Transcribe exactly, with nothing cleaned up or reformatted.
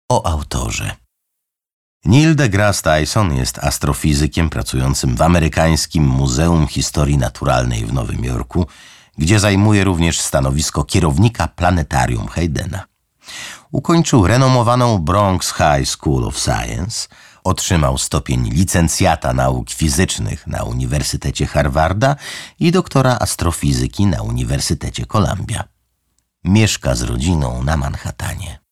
O autorze. Neil deGrasse Tyson jest astrofizykiem pracującym w amerykańskim Muzeum Historii Naturalnej w Nowym Jorku, gdzie zajmuje również stanowisko kierownika planetarium Haydena. Ukończył renomowaną Bronx High School of Science, otrzymał stopień licencjata nauk fizycznych na Uniwersytecie Harvarda i doktora astrofizyki na Uniwersytecie Columbia. Mieszka z rodziną na Manhattanie.